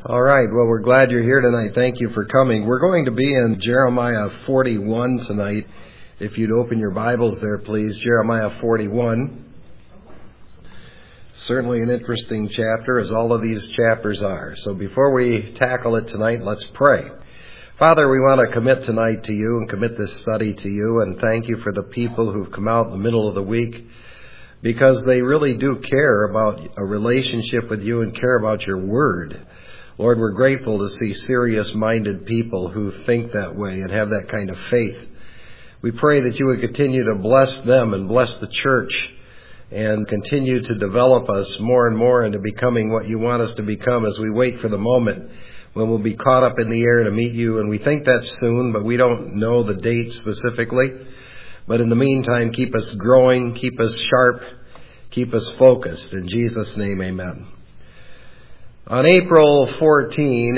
All right. Well, we're glad you're here tonight. Thank you for coming. We're going to be in Jeremiah 41 tonight. If you'd open your Bibles there, please. Jeremiah 41. Certainly an interesting chapter, as all of these chapters are. So before we tackle it tonight, let's pray. Father, we want to commit tonight to you and commit this study to you, and thank you for the people who've come out in the middle of the week, because they really do care about a relationship with you and care about your word. Lord, we're grateful to see serious-minded people who think that way and have that kind of faith. We pray that you would continue to bless them and bless the church and continue to develop us more and more into becoming what you want us to become as we wait for the moment when we'll be caught up in the air to meet you. And we think that's soon, but we don't know the date specifically. But in the meantime, keep us growing, keep us sharp, keep us focused. In Jesus' name, amen. On April 14,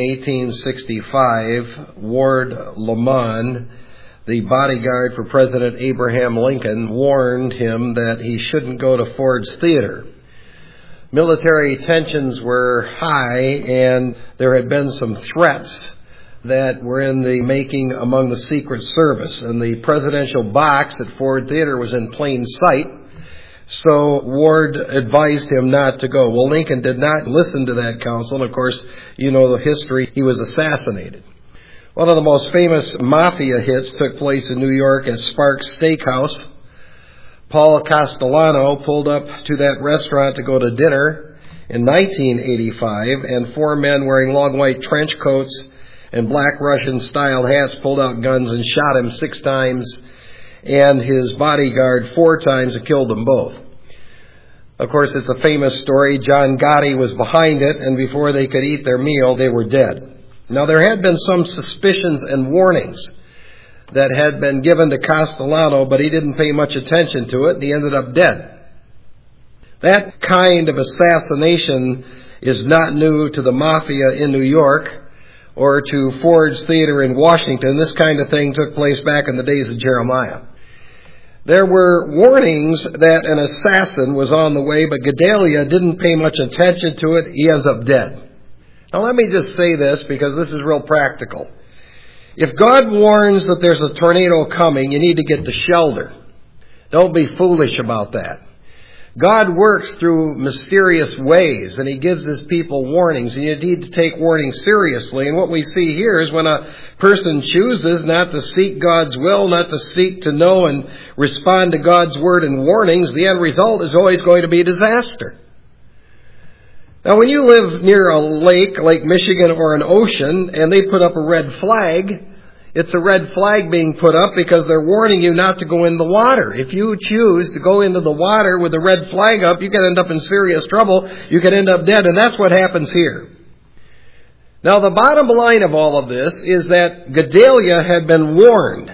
1865, Ward Lamon, the bodyguard for President Abraham Lincoln, warned him that he shouldn't go to Ford's Theater. Military tensions were high, and there had been some threats that were in the making among the Secret Service, and the presidential box at Ford Theater was in plain sight. So Ward advised him not to go. Well, Lincoln did not listen to that counsel, and of course, you know the history. He was assassinated. One of the most famous mafia hits took place in New York at Sparks Steakhouse. Paul Castellano pulled up to that restaurant to go to dinner in 1985, and four men wearing long white trench coats and black Russian-style hats pulled out guns and shot him 6 times, and his bodyguard 4 times, and killed them both. Of course, it's a famous story. John Gotti was behind it, and before they could eat their meal, they were dead. Now, there had been some suspicions and warnings that had been given to Castellano, but he didn't pay much attention to it, and he ended up dead. That kind of assassination is not new to the mafia in New York or to Ford's Theater in Washington. This kind of thing took place back in the days of Jeremiah. There were warnings that an assassin was on the way, but Gedaliah didn't pay much attention to it. He ends up dead. Now let me just say this, because this is real practical. If God warns that there's a tornado coming, you need to get to shelter. Don't be foolish about that. God works through mysterious ways, and He gives His people warnings, and you need to take warnings seriously. And what we see here is when a person chooses not to seek God's will, not to seek to know and respond to God's word and warnings, the end result is always going to be disaster. Now, when you live near a lake, Lake Michigan, or an ocean, and they put up a red flag, it's a red flag being put up because they're warning you not to go in the water. If you choose to go into the water with the red flag up, you can end up in serious trouble. You can end up dead, and that's what happens here. Now, the bottom line of all of this is that Gedaliah had been warned.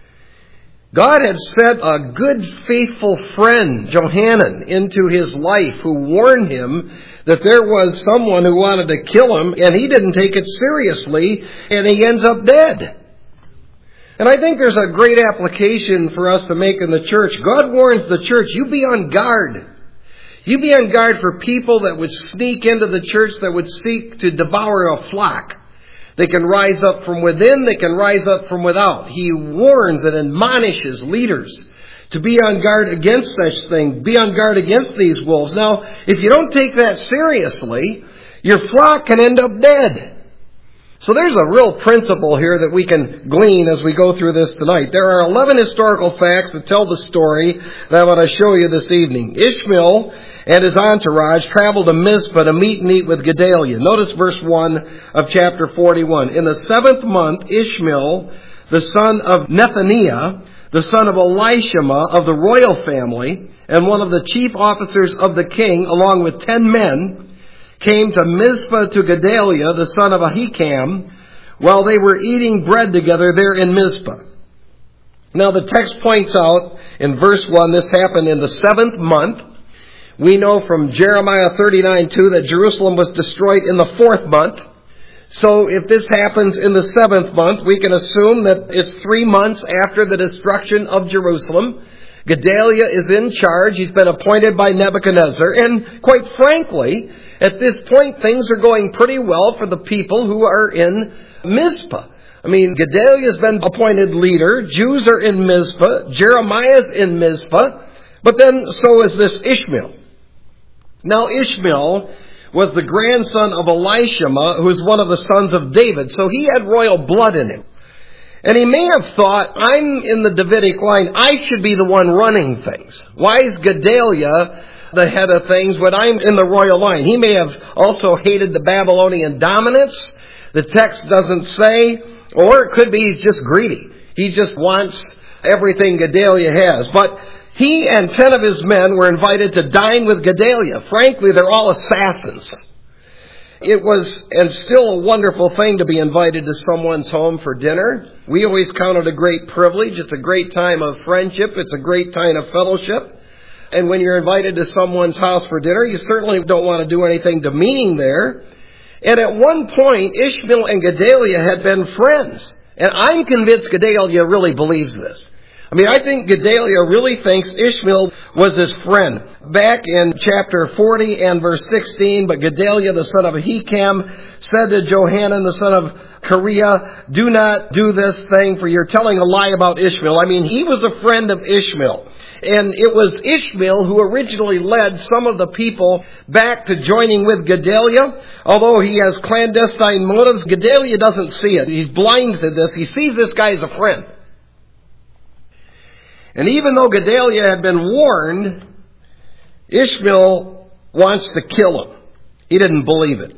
God had sent a good, faithful friend, Johanan, into his life who warned him that there was someone who wanted to kill him, and he didn't take it seriously, and he ends up dead. And I think there's a great application for us to make in the church. God warns the church, you be on guard. You be on guard for people that would sneak into the church, that would seek to devour a flock. They can rise up from within, they can rise up from without. He warns and admonishes leaders to be on guard against such things, be on guard against these wolves. Now, if you don't take that seriously, your flock can end up dead. So there's a real principle here that we can glean as we go through this tonight. There are 11 historical facts that tell the story that I want to show you this evening. Ishmael and his entourage traveled to Mizpah to meet and eat with Gedaliah. Notice verse 1 of chapter 41. In the 7th month, Ishmael, the son of Nethaniah, the son of Elishama of the royal family, and one of the chief officers of the king, along with 10 men, came to Mizpah to Gedaliah, the son of Ahikam, while they were eating bread together there in Mizpah. Now the text points out in verse 1, this happened in the 7th month. We know from Jeremiah 39:2 that Jerusalem was destroyed in the 4th month. So if this happens in the 7th month, we can assume that it's 3 months after the destruction of Jerusalem. Gedaliah is in charge. He's been appointed by Nebuchadnezzar. And quite frankly, At this point, things are going pretty well for the people who are in Mizpah. I mean, Gedaliah's been appointed leader. Jews are in Mizpah. Jeremiah's in Mizpah. But then so is this Ishmael. Now, Ishmael was the grandson of Elishama, who was one of the sons of David. So he had royal blood in him. And he may have thought, I'm in the Davidic line. I should be the one running things. Why is Gedaliah the head of things when I'm in the royal line? He may have also hated the Babylonian dominance. The text doesn't say. Or it could be he's just greedy. He just wants everything Gedaliah has. But he and 10 of his men were invited to dine with Gedaliah. Frankly, they're all assassins. It was, and still, a wonderful thing to be invited to someone's home for dinner. We always count it a great privilege. It's a great time of friendship. It's a great time of fellowship. And when you're invited to someone's house for dinner, you certainly don't want to do anything demeaning there. And at one point, Ishmael and Gedaliah had been friends. And I'm convinced Gedaliah really believes this. I mean, I think Gedaliah really thinks Ishmael was his friend. Back in chapter 40 and verse 16, but Gedaliah, the son of Ahikam, said to Johanan, the son of Kareah, do not do this thing, for you're telling a lie about Ishmael. I mean, he was a friend of Ishmael. And it was Ishmael who originally led some of the people back to joining with Gedaliah. Although he has clandestine motives, Gedaliah doesn't see it. He's blind to this. He sees this guy as a friend. And even though Gedaliah had been warned, Ishmael wants to kill him. He didn't believe it.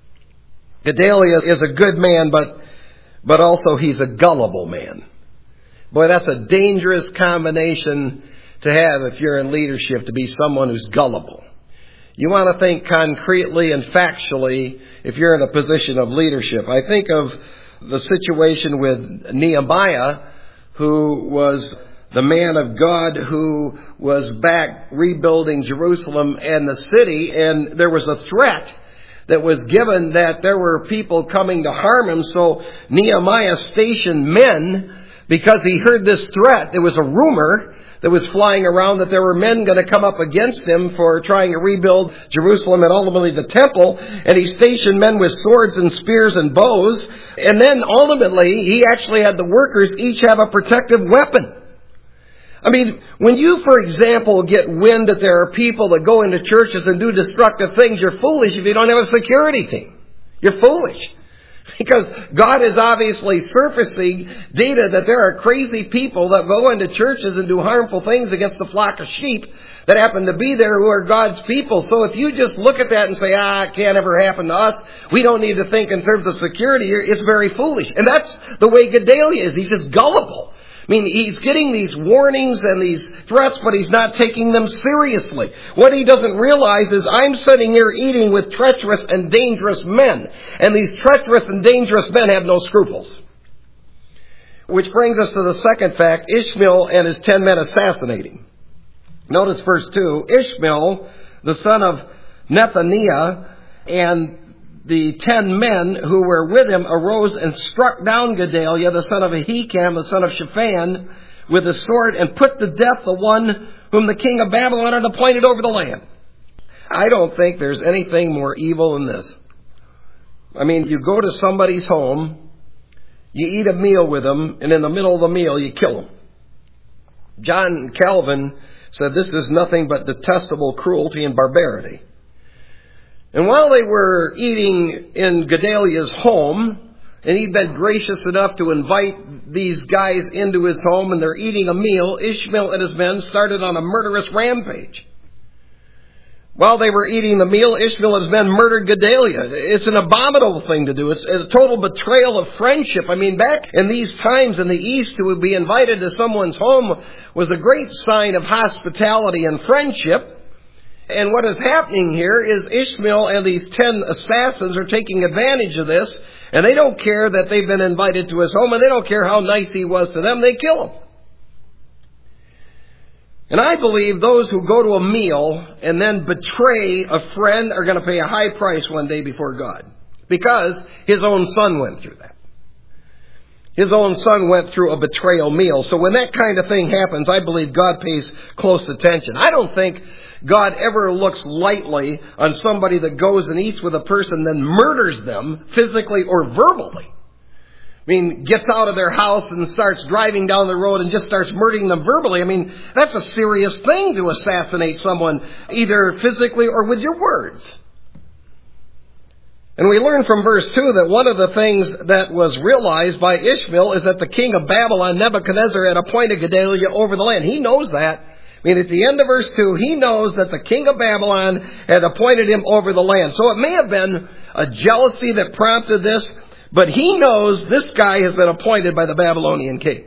Gedaliah is a good man, but also he's a gullible man. Boy, that's a dangerous combination to have if you're in leadership, to be someone who's gullible. You want to think concretely and factually if you're in a position of leadership. I think of the situation with Nehemiah, who was the man of God who was back rebuilding Jerusalem and the city, and there was a threat that was given that there were people coming to harm him. So Nehemiah stationed men because he heard this threat. There was a rumor that was flying around that there were men going to come up against him for trying to rebuild Jerusalem and ultimately the temple. And he stationed men with swords and spears and bows. And then ultimately he actually had the workers each have a protective weapon. I mean, when you, for example, get wind that there are people that go into churches and do destructive things, you're foolish if you don't have a security team. You're foolish. Because God is obviously surfacing data that there are crazy people that go into churches and do harmful things against the flock of sheep that happen to be there who are God's people. So if you just look at that and say, it can't ever happen to us, we don't need to think in terms of security, it's very foolish. And that's the way Gedaliah is. He's just gullible. I mean, he's getting these warnings and these threats, but he's not taking them seriously. What he doesn't realize is I'm sitting here eating with treacherous and dangerous men. And these treacherous and dangerous men have no scruples. Which brings us to the second fact, Ishmael and his 10 men assassinate him. Notice verse 2, Ishmael, the son of Nethaniah, and the 10 men who were with him arose and struck down Gedaliah, the son of Ahikam, the son of Shaphan, with a sword, and put to death the one whom the king of Babylon had appointed over the land. I don't think there's anything more evil than this. I mean, you go to somebody's home, you eat a meal with them, and in the middle of the meal, you kill them. John Calvin said this is nothing but detestable cruelty and barbarity. And while they were eating in Gedaliah's home, and he'd been gracious enough to invite these guys into his home, and they're eating a meal, Ishmael and his men started on a murderous rampage. While they were eating the meal, Ishmael and his men murdered Gedaliah. It's an abominable thing to do. It's a total betrayal of friendship. I mean, back in these times in the East, to be invited to someone's home was a great sign of hospitality and friendship. And what is happening here is Ishmael and these 10 assassins are taking advantage of this, and they don't care that they've been invited to his home, and they don't care how nice he was to them. They kill him. And I believe those who go to a meal and then betray a friend are going to pay a high price one day before God, because his own son went through that. His own son went through a betrayal meal. So when that kind of thing happens, I believe God pays close attention. I don't think God ever looks lightly on somebody that goes and eats with a person, then murders them physically or verbally. I mean, gets out of their house and starts driving down the road and just starts murdering them verbally. I mean, that's a serious thing to assassinate someone, either physically or with your words. And we learn from verse 2 that one of the things that was realized by Ishmael is that the king of Babylon, Nebuchadnezzar, had appointed Gedaliah over the land. He knows that. I mean, at the end of verse 2, he knows that the king of Babylon had appointed him over the land. So it may have been a jealousy that prompted this, but he knows this guy has been appointed by the Babylonian king.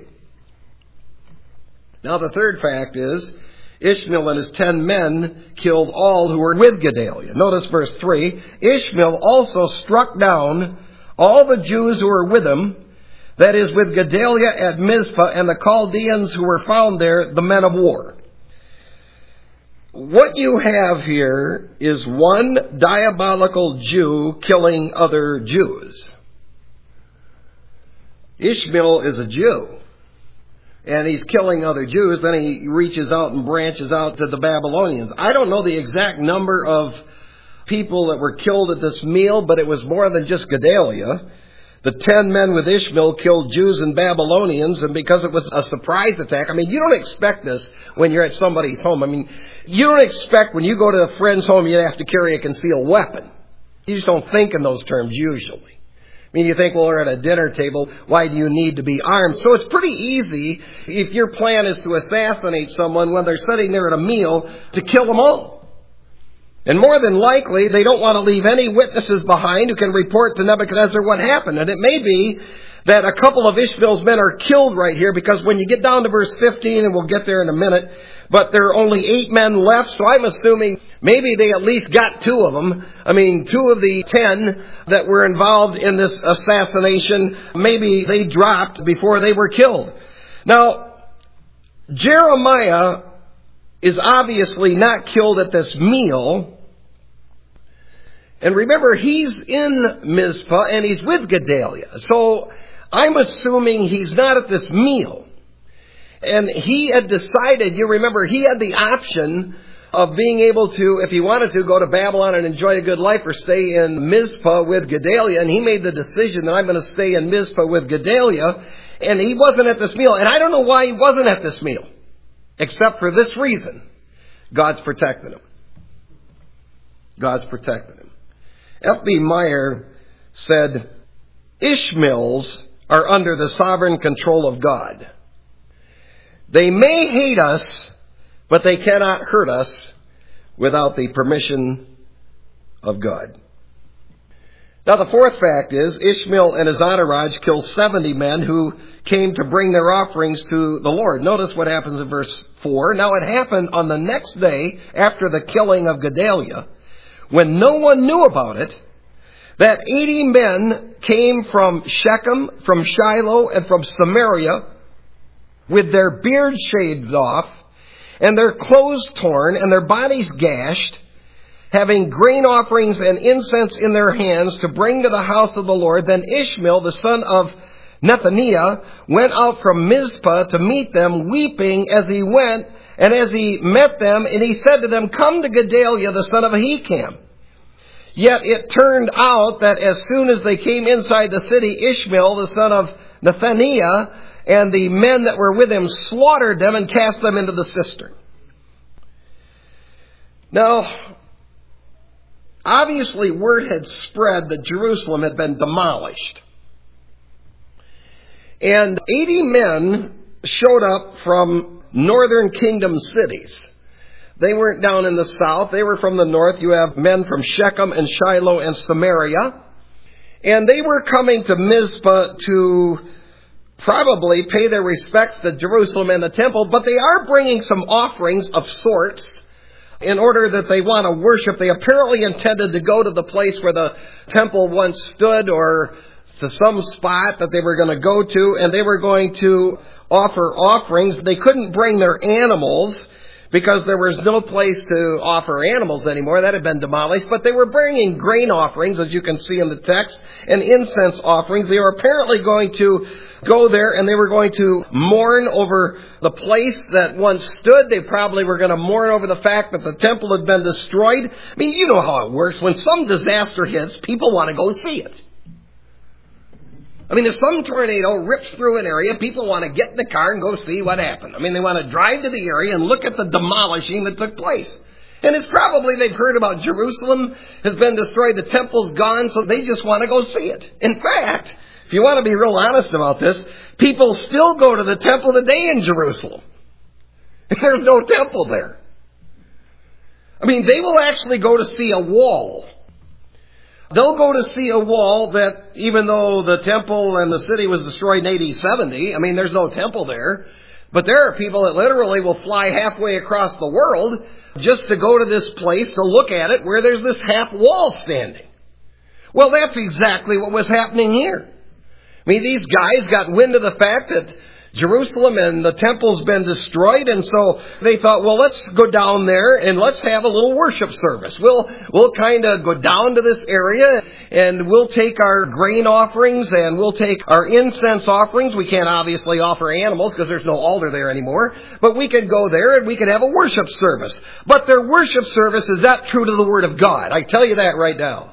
Now the third fact is, Ishmael and his 10 men killed all who were with Gedaliah. Notice verse 3. Ishmael also struck down all the Jews who were with him, that is, with Gedaliah at Mizpah, and the Chaldeans who were found there, the men of war. What you have here is one diabolical Jew killing other Jews. Ishmael is a Jew. And he's killing other Jews. Then he reaches out and branches out to the Babylonians. I don't know the exact number of people that were killed at this meal, but it was more than just Gedaliah. The 10 men with Ishmael killed Jews and Babylonians, and because it was a surprise attack, I mean, you don't expect this when you're at somebody's home. I mean, you don't expect when you go to a friend's home you have to carry a concealed weapon. You just don't think in those terms usually. I mean, you think, well, we're at a dinner table, why do you need to be armed? So it's pretty easy, if your plan is to assassinate someone when they're sitting there at a meal, to kill them all. And more than likely, they don't want to leave any witnesses behind who can report to Nebuchadnezzar what happened. And it may be that a couple of Ishmael's men are killed right here, because when you get down to verse 15, and we'll get there in a minute, but there are only 8 men left, so I'm assuming maybe they at least got 2 of them. I mean, 2 of the 10 that were involved in this assassination, maybe they dropped before they were killed. Now, Jeremiah is obviously not killed at this meal. And remember, he's in Mizpah and he's with Gedaliah. So I'm assuming he's not at this meal. And he had decided, you remember, he had the option of being able to, if he wanted to, go to Babylon and enjoy a good life, or stay in Mizpah with Gedaliah. And he made the decision that I'm going to stay in Mizpah with Gedaliah. And he wasn't at this meal. And I don't know why he wasn't at this meal, except for this reason. God's protecting him. God's protecting him. F.B. Meyer said, Ishmaels are under the sovereign control of God. They may hate us, but they cannot hurt us without the permission of God. Now the fourth fact is, Ishmael and his entourage killed 70 men who came to bring their offerings to the Lord. Notice what happens in verse 4. Now it happened on the next day after the killing of Gedaliah, when no one knew about it, that 80 men came from Shechem, from Shiloh, and from Samaria, with their beards shaved off, and their clothes torn, and their bodies gashed, having grain offerings and incense in their hands to bring to the house of the Lord. Then Ishmael, the son of Nethaniah, went out from Mizpah to meet them, weeping as he went, and as he met them, and he said to them, Come to Gedaliah, the son of Ahikam. Yet it turned out that as soon as they came inside the city, Ishmael, the son of Nethaniah, and the men that were with him slaughtered them and cast them into the cistern. Now, obviously word had spread that Jerusalem had been demolished. And 80 men showed up from northern kingdom cities. They weren't down in the south. They were from the north. You have men from Shechem and Shiloh and Samaria. And they were coming to Mizpah to probably pay their respects to Jerusalem and the temple, but they are bringing some offerings of sorts in order that they want to worship. They apparently intended to go to the place where the temple once stood, or to some spot that they were going to go to, and they were going to offer offerings. They couldn't bring their animals because there was no place to offer animals anymore. That had been demolished. But they were bringing grain offerings, as you can see in the text, and incense offerings. They were apparently going to go there and they were going to mourn over the place that once stood. They probably were going to mourn over the fact that the temple had been destroyed. I mean, you know how it works. When some disaster hits, people want to go see it. I mean, if some tornado rips through an area, people want to get in the car and go see what happened. I mean, they want to drive to the area and look at the demolishing that took place. And it's probably they've heard about Jerusalem has been destroyed, the temple's gone, so they just want to go see it. In fact, if you want to be real honest about this, people still go to the temple today in Jerusalem. There's no temple there. I mean, they will actually go to see a wall. They'll go to see a wall that, even though the temple and the city was destroyed in AD 70, I mean, there's no temple there. But there are people that literally will fly halfway across the world just to go to this place to look at it where there's this half wall standing. Well, that's exactly what was happening here. I mean, these guys got wind of the fact that Jerusalem and the temple's been destroyed, and so they thought, well, let's go down there and let's have a little worship service. We'll kind of go down to this area and we'll take our grain offerings and we'll take our incense offerings. We can't obviously offer animals because there's no altar there anymore, but we could go there and we could have a worship service. But their worship service is not true to the Word of God. I tell you that right now.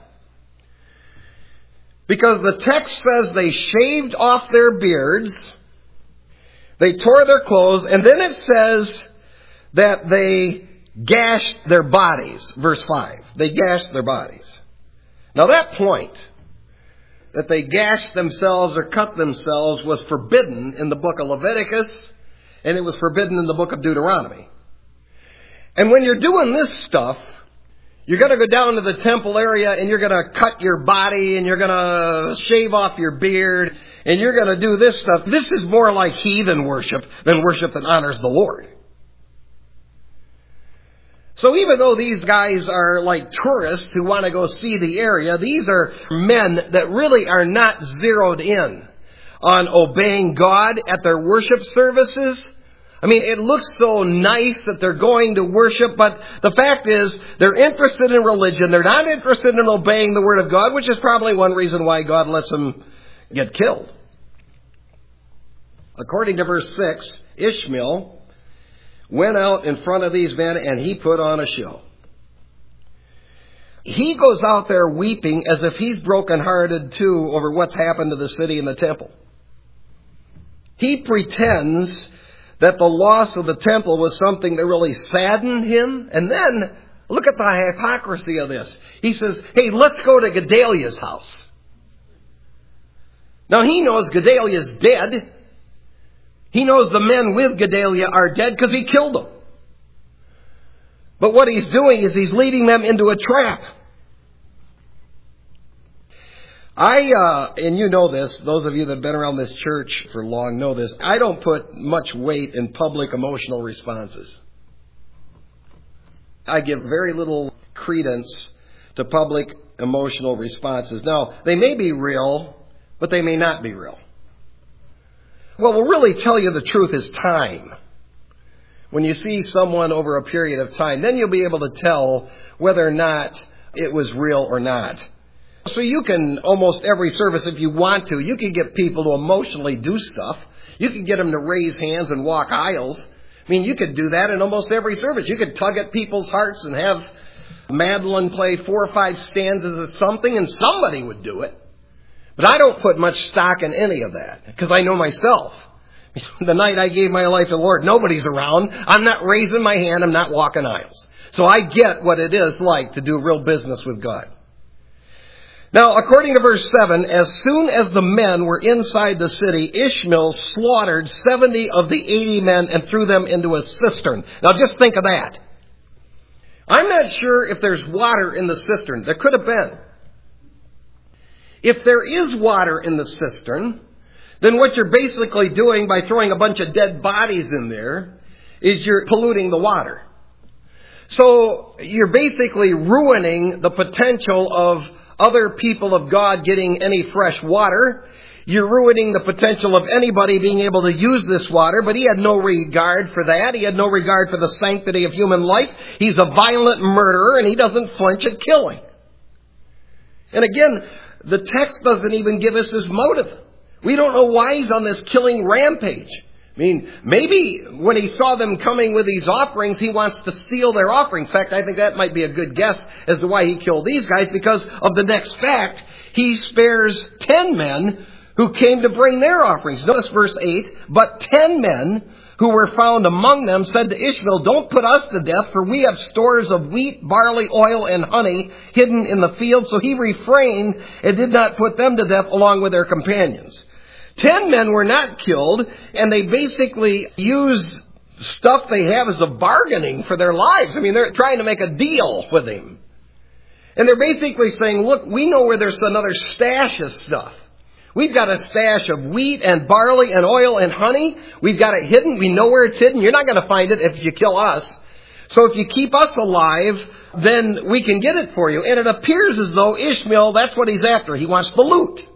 Because the text says they shaved off their beards, they tore their clothes, and then it says that they gashed their bodies. Verse 5. They gashed their bodies. Now that point, that they gashed themselves or cut themselves, was forbidden in the book of Leviticus, and it was forbidden in the book of Deuteronomy. And when you're doing this stuff, you're going to go down to the temple area and you're going to cut your body and you're going to shave off your beard and you're going to do this stuff. This is more like heathen worship than worship that honors the Lord. So even though these guys are like tourists who want to go see the area, these are men that really are not zeroed in on obeying God at their worship services. I mean, it looks so nice that they're going to worship, but the fact is they're interested in religion. They're not interested in obeying the Word of God, which is probably one reason why God lets them get killed. According to verse 6, Ishmael went out in front of these men and he put on a show. He goes out there weeping as if he's brokenhearted too over what's happened to the city and the temple. He pretends that the loss of the temple was something that really saddened him. And then, look at the hypocrisy of this. He says, hey, let's go to Gedaliah's house. Now he knows Gedaliah's dead. He knows the men with Gedaliah are dead because he killed them. But what he's doing is he's leading them into a trap. And you know this, those of you that have been around this church for long know this, I don't put much weight in public emotional responses. I give very little credence to public emotional responses. Now, they may be real, but they may not be real. What will really tell you the truth is time. When you see someone over a period of time, then you'll be able to tell whether or not it was real or not. So you can, almost every service, if you want to, you can get people to emotionally do stuff. You can get them to raise hands and walk aisles. I mean, you could do that in almost every service. You could tug at people's hearts and have Madeline play 4 or 5 stanzas of something, and somebody would do it. But I don't put much stock in any of that, because I know myself. The night I gave my life to the Lord, nobody's around. I'm not raising my hand. I'm not walking aisles. So I get what it is like to do real business with God. Now, according to verse 7, as soon as the men were inside the city, Ishmael slaughtered 70 of the 80 men and threw them into a cistern. Now, just think of that. I'm not sure if there's water in the cistern. There could have been. If there is water in the cistern, then what you're basically doing by throwing a bunch of dead bodies in there is you're polluting the water. So you're basically ruining the potential of other people of God getting any fresh water. You're ruining the potential of anybody being able to use this water, but he had no regard for that. He had no regard for the sanctity of human life. He's a violent murderer, and he doesn't flinch at killing. And again, the text doesn't even give us his motive. We don't know why he's on this killing rampage. I mean, maybe when he saw them coming with these offerings, he wants to steal their offerings. In fact, I think that might be a good guess as to why he killed these guys, because of the next fact. He spares 10 men who came to bring their offerings. Notice verse 8, but 10 men who were found among them said to Ishmael, don't put us to death, for we have stores of wheat, barley, oil, and honey hidden in the field. So he refrained and did not put them to death along with their companions. 10 men were not killed, and they basically use stuff they have as a bargaining for their lives. I mean, they're trying to make a deal with him. And they're basically saying, look, we know where there's another stash of stuff. We've got a stash of wheat and barley and oil and honey. We've got it hidden. We know where it's hidden. You're not going to find it if you kill us. So if you keep us alive, then we can get it for you. And it appears as though Ishmael, that's what he's after. He wants the loot.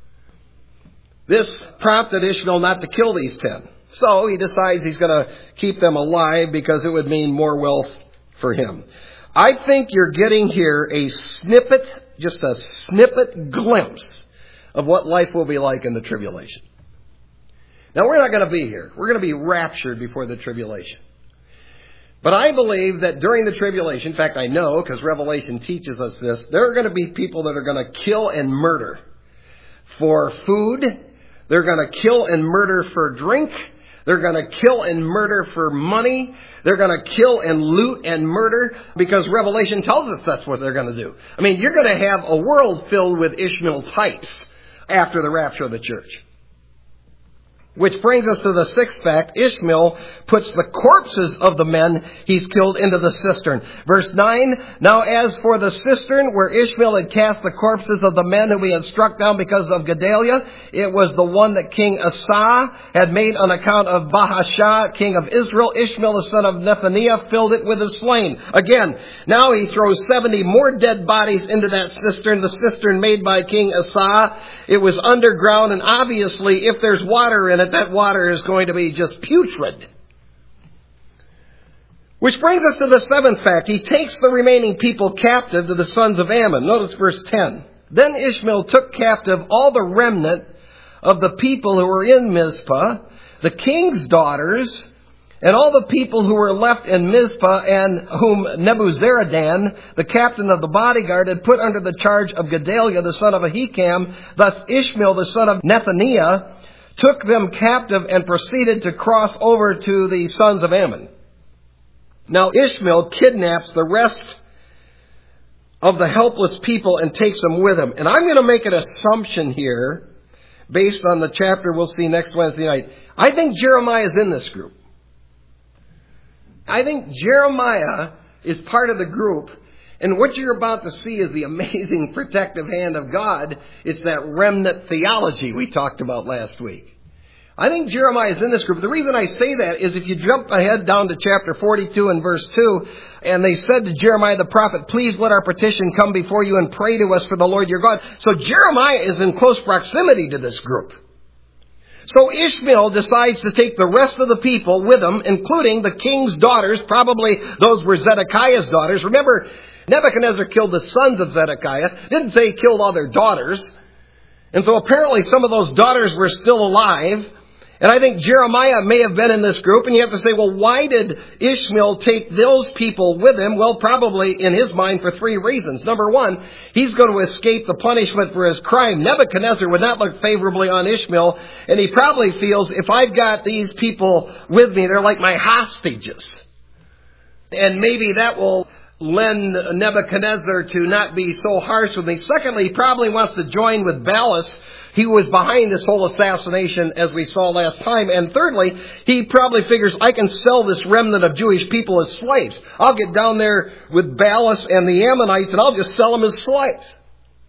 This prompted Ishmael not to kill these 10. So he decides he's going to keep them alive because it would mean more wealth for him. I think you're getting here a snippet, just a snippet glimpse of what life will be like in the tribulation. Now, we're not going to be here. We're going to be raptured before the tribulation. But I believe that during the tribulation, in fact, I know because Revelation teaches us this, there are going to be people that are going to kill and murder for food. They're going to kill and murder for drink. They're going to kill and murder for money. They're going to kill and loot and murder because Revelation tells us that's what they're going to do. I mean, you're going to have a world filled with Ishmael types after the rapture of the church. Which brings us to the sixth fact. Ishmael puts the corpses of the men he's killed into the cistern. Verse 9, now as for the cistern where Ishmael had cast the corpses of the men whom he had struck down because of Gedaliah, it was the one that King Asa had made on account of Baasha, king of Israel. Ishmael, the son of Nethaniah, filled it with his slain. Again, now he throws 70 more dead bodies into that cistern, the cistern made by King Asa. It was underground, and obviously, if there's water in it, that water is going to be just putrid. Which brings us to the seventh fact. He takes the remaining people captive to the sons of Ammon. Notice verse 10. Then Ishmael took captive all the remnant of the people who were in Mizpah, the king's daughters, and all the people who were left in Mizpah, and whom Nebuzaradan, the captain of the bodyguard, had put under the charge of Gedaliah, the son of Ahikam. Thus Ishmael, the son of Nethaniah, took them captive and proceeded to cross over to the sons of Ammon. Now Ishmael kidnaps the rest of the helpless people and takes them with him. And I'm going to make an assumption here, based on the chapter we'll see next Wednesday night. I think Jeremiah is in this group. I think Jeremiah is part of the group. And what you're about to see is the amazing protective hand of God. It's that remnant theology we talked about last week. I think Jeremiah is in this group. The reason I say that is if you jump ahead down to chapter 42 and verse 2, and they said to Jeremiah the prophet, please let our petition come before you and pray to us for the Lord your God. So Jeremiah is in close proximity to this group. So Ishmael decides to take the rest of the people with him, including the king's daughters. Probably those were Zedekiah's daughters. Remember, Nebuchadnezzar killed the sons of Zedekiah. Didn't say he killed all their daughters. And so apparently some of those daughters were still alive. And I think Jeremiah may have been in this group. And you have to say, well, why did Ishmael take those people with him? Well, probably in his mind for three reasons. Number one, he's going to escape the punishment for his crime. Nebuchadnezzar would not look favorably on Ishmael. And he probably feels, if I've got these people with me, they're like my hostages. And maybe that will lend Nebuchadnezzar to not be so harsh with me. Secondly, he probably wants to join with Balas. He was behind this whole assassination, as we saw last time. And thirdly, he probably figures, I can sell this remnant of Jewish people as slaves. I'll get down there with Balas and the Ammonites, and I'll just sell them as slaves.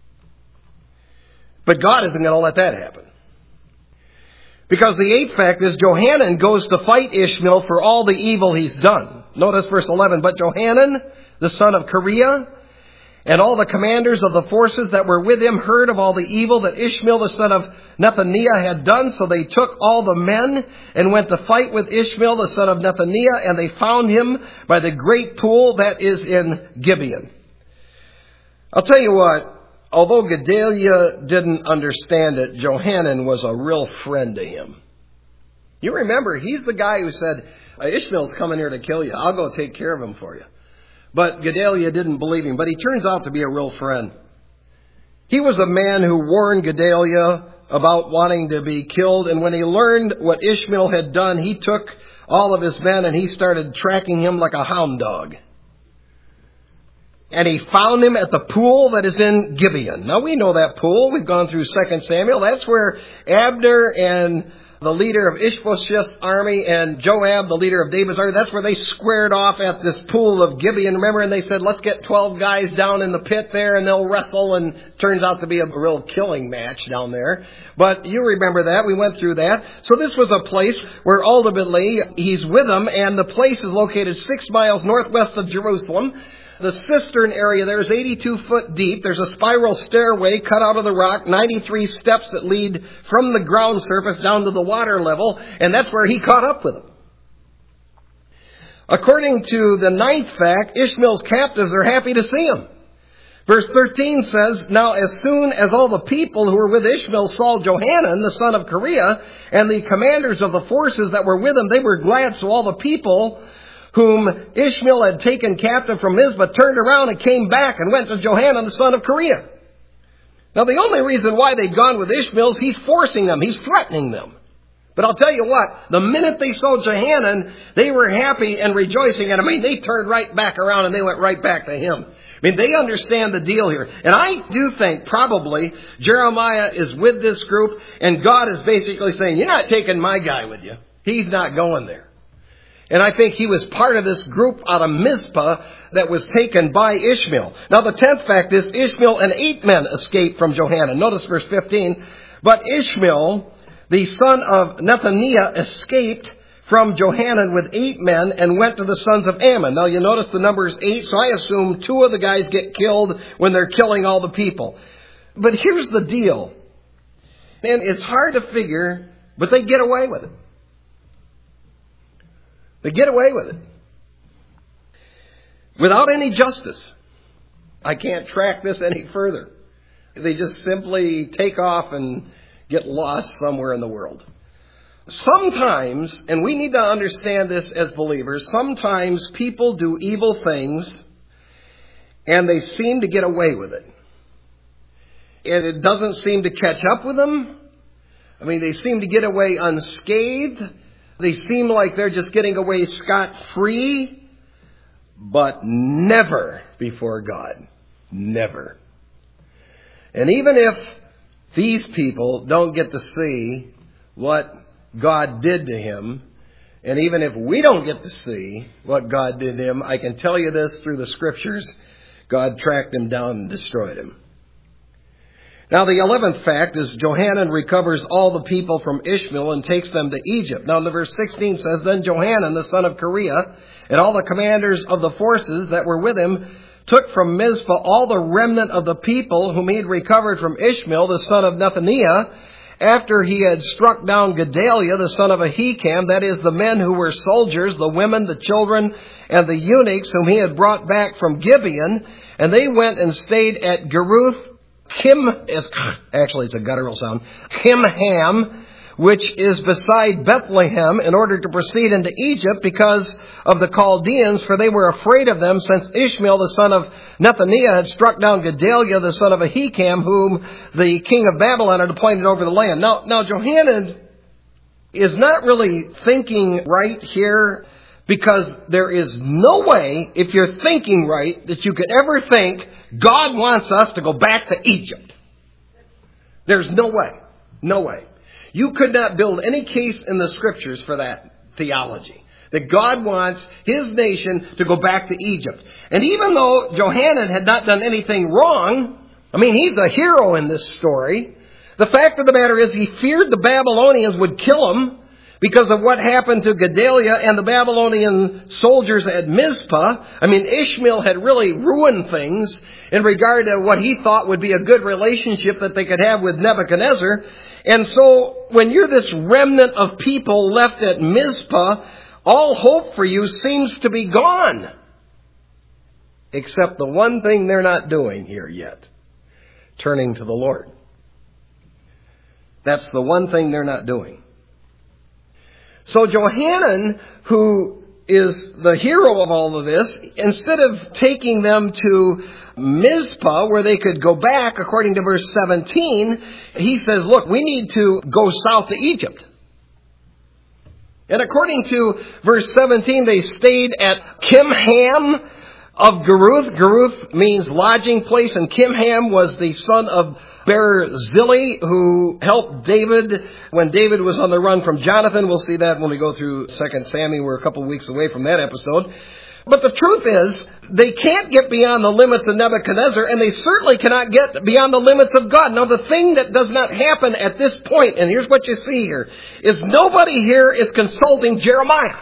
But God isn't going to let that happen. Because the eighth fact is Johanan goes to fight Ishmael for all the evil he's done. Notice verse 11. But Johanan, the son of Kareah, and all the commanders of the forces that were with him heard of all the evil that Ishmael, the son of Nethaniah, had done. So they took all the men and went to fight with Ishmael, the son of Nethaniah, and they found him by the great pool that is in Gibeon. I'll tell you what, Although Gedaliah didn't understand it, Johanan was a real friend to him. You remember, he's the guy who said, Ishmael's coming here to kill you. I'll go take care of him for you. But Gedaliah didn't believe him, but he turns out to be a real friend. He was a man who warned Gedaliah about wanting to be killed, and when he learned what Ishmael had done, he took all of his men and he started tracking him like a hound dog. And he found him at the pool that is in Gibeon. Now we know that pool. We've gone through 2 Samuel. That's where Abner and the leader of Ishbosheth's army and Joab, the leader of David's army, that's where they squared off at this pool of Gibeon. Remember, and they said, let's get 12 guys down in the pit there and they'll wrestle, and turns out to be a real killing match down there. But you remember that. We went through that. So this was a place where ultimately he's with them, and the place is located 6 miles northwest of Jerusalem. The cistern area there is 82 foot deep. There's a spiral stairway cut out of the rock, 93 steps that lead from the ground surface down to the water level, and that's where he caught up with them. According to the 9th fact, Ishmael's captives are happy to see him. Verse 13 says, now as soon as all the people who were with Ishmael saw Johanan, the son of Kareah, and the commanders of the forces that were with him, they were glad. So all the people whom Ishmael had taken captive from Mizpah turned around and came back and went to Johanan, the son of Kareah. Now the only reason why they'd gone with Ishmael is he's forcing them, he's threatening them. But I'll tell you what, the minute they saw Johanan, they were happy and rejoicing. And they turned right back around and they went right back to him. They understand the deal here. And I do think probably Jeremiah is with this group, and God is basically saying, you're not taking my guy with you. He's not going there. And I think he was part of this group out of Mizpah that was taken by Ishmael. Now the 10th fact is Ishmael and 8 men escaped from Johanan. Notice verse 15. But Ishmael, the son of Nethaniah, escaped from Johanan with 8 men and went to the sons of Ammon. Now you notice the number is 8, so I assume 2 of the guys get killed when they're killing all the people. But here's the deal. And it's hard to figure, but they get away with it. They get away with it. Without any justice. I can't track this any further. They just simply take off and get lost somewhere in the world. Sometimes, and we need to understand this as believers, sometimes people do evil things and they seem to get away with it. And it doesn't seem to catch up with them. They seem to get away unscathed. They seem like they're just getting away scot-free, but never before God. Never. And even if these people don't get to see what God did to him, and even if we don't get to see what God did to him, I can tell you this through the Scriptures, God tracked him down and destroyed him. Now the 11th fact is Johanan recovers all the people from Ishmael and takes them to Egypt. Now the verse 16 says, then Johanan, the son of Kareah, and all the commanders of the forces that were with him took from Mizpah all the remnant of the people whom he had recovered from Ishmael, the son of Nethaniah, after he had struck down Gedaliah, the son of Ahikam, that is, the men who were soldiers, the women, the children, and the eunuchs whom he had brought back from Gibeon, and they went and stayed at Geruth, it's a guttural sound, Kimham, which is beside Bethlehem, in order to proceed into Egypt because of the Chaldeans, for they were afraid of them, since Ishmael, the son of Nethaniah, had struck down Gedaliah, the son of Ahikam, whom the king of Babylon had appointed over the land. Now Johanan is not really thinking right here, because there is no way, if you're thinking right, that you could ever think God wants us to go back to Egypt. There's no way. No way. You could not build any case in the Scriptures for that theology, that God wants his nation to go back to Egypt. And even though Johanan had not done anything wrong, he's the hero in this story, the fact of the matter is he feared the Babylonians would kill him because of what happened to Gedaliah and the Babylonian soldiers at Mizpah. Ishmael had really ruined things in regard to what he thought would be a good relationship that they could have with Nebuchadnezzar. And so when you're this remnant of people left at Mizpah, all hope for you seems to be gone. Except the one thing they're not doing here yet. turning to the Lord. That's the one thing they're not doing. So Johanan, who is the hero of all of this, instead of taking them to Mizpah, where they could go back, according to verse 17, he says, look, we need to go south to Egypt. And according to verse 17, they stayed at Kimham of Geruth. Geruth means lodging place, and Kimham was the son of Barzillai, who helped David when David was on the run from Jonathan. We'll see that when we go through 2 Samuel. We're a couple of weeks away from that episode. But the truth is, they can't get beyond the limits of Nebuchadnezzar, and they certainly cannot get beyond the limits of God. Now, the thing that does not happen at this point, and here's what you see here, is nobody here is consulting Jeremiah.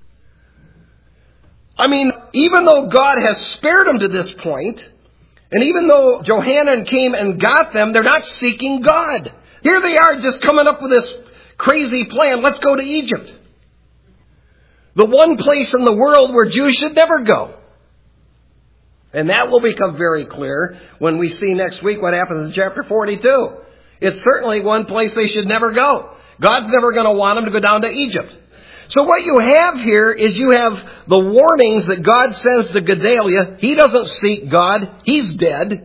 I mean, even though God has spared them to this point, and even though Johanan came and got them, they're not seeking God. Here they are just coming up with this crazy plan. Let's go to Egypt. The one place in the world where Jews should never go. And that will become very clear when we see next week what happens in chapter 42. It's certainly one place they should never go. God's never going to want them to go down to Egypt. So what you have here is you have the warnings that God sends to Gedaliah. He doesn't seek God. He's dead.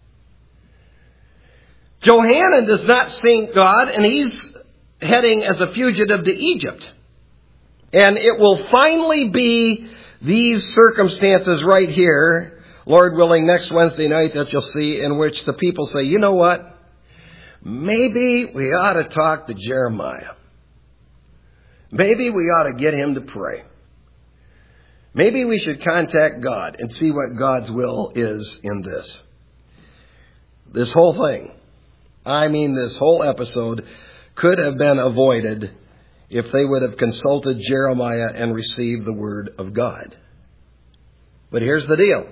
Johanan does not seek God, and he's heading as a fugitive to Egypt. And it will finally be these circumstances right here, Lord willing, next Wednesday night that you'll see, in which the people say, you know what? Maybe we ought to talk to Jeremiah. Maybe we ought to get him to pray. Maybe we should contact God and see what God's will is in this. This whole thing, this whole episode, could have been avoided if they would have consulted Jeremiah and received the word of God. But here's the deal.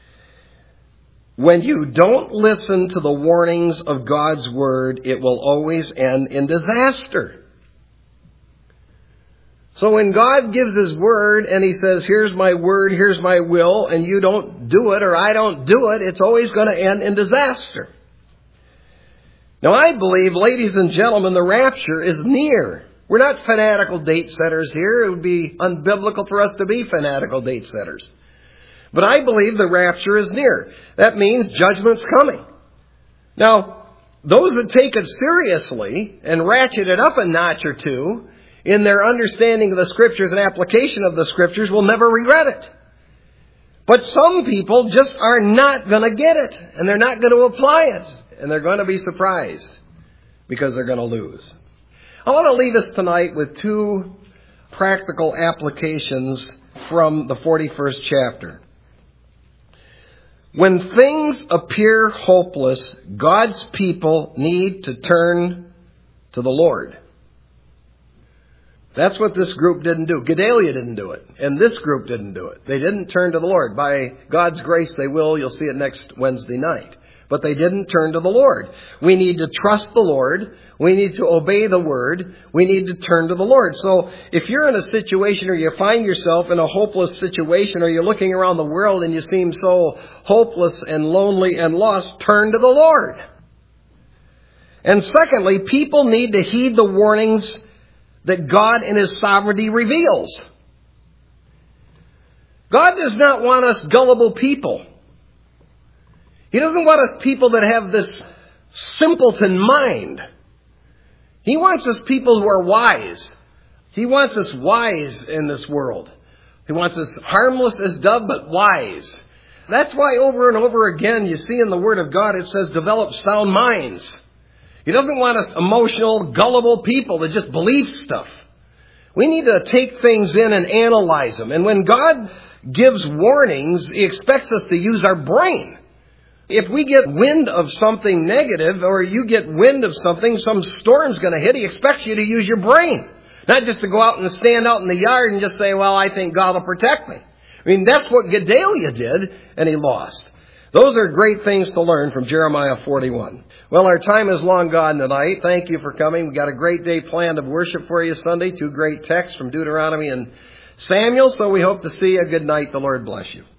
When you don't listen to the warnings of God's word, it will always end in disaster. So when God gives his word and he says, here's my word, here's my will, and you don't do it or I don't do it, it's always going to end in disaster. Now I believe, ladies and gentlemen, the rapture is near. We're not fanatical date setters here. It would be unbiblical for us to be fanatical date setters. But I believe the rapture is near. That means judgment's coming. Now, those that take it seriously and ratchet it up a notch or two in their understanding of the Scriptures and application of the Scriptures will never regret it. But some people just are not going to get it, and they're not going to apply it, and they're going to be surprised because they're going to lose. I want to leave us tonight with two practical applications from the 41st chapter. When things appear hopeless, God's people need to turn to the Lord. That's what this group didn't do. Gedaliah didn't do it. And this group didn't do it. They didn't turn to the Lord. By God's grace, they will. You'll see it next Wednesday night. But they didn't turn to the Lord. We need to trust the Lord. We need to obey the Word. We need to turn to the Lord. So if you're in a situation or you find yourself in a hopeless situation or you're looking around the world and you seem so hopeless and lonely and lost, turn to the Lord. And secondly, people need to heed the warnings that God in His sovereignty reveals. God does not want us gullible people. He doesn't want us people that have this simpleton mind. He wants us people who are wise. He wants us wise in this world. He wants us harmless as dove, but wise. That's why over and over again you see in the Word of God it says develop sound minds. He doesn't want us emotional, gullible people that just believe stuff. We need to take things in and analyze them. And when God gives warnings, He expects us to use our brain. If we get wind of something negative, or you get wind of something, some storm's going to hit, He expects you to use your brain. Not just to go out and stand out in the yard and just say, well, I think God will protect me. I mean, that's what Gedaliah did, and he lost. Those are great things to learn from Jeremiah 41. Well, our time is long gone tonight. Thank you for coming. We've got a great day planned of worship for you Sunday. 2 great texts from Deuteronomy and Samuel. So we hope to see you. Good night. The Lord bless you.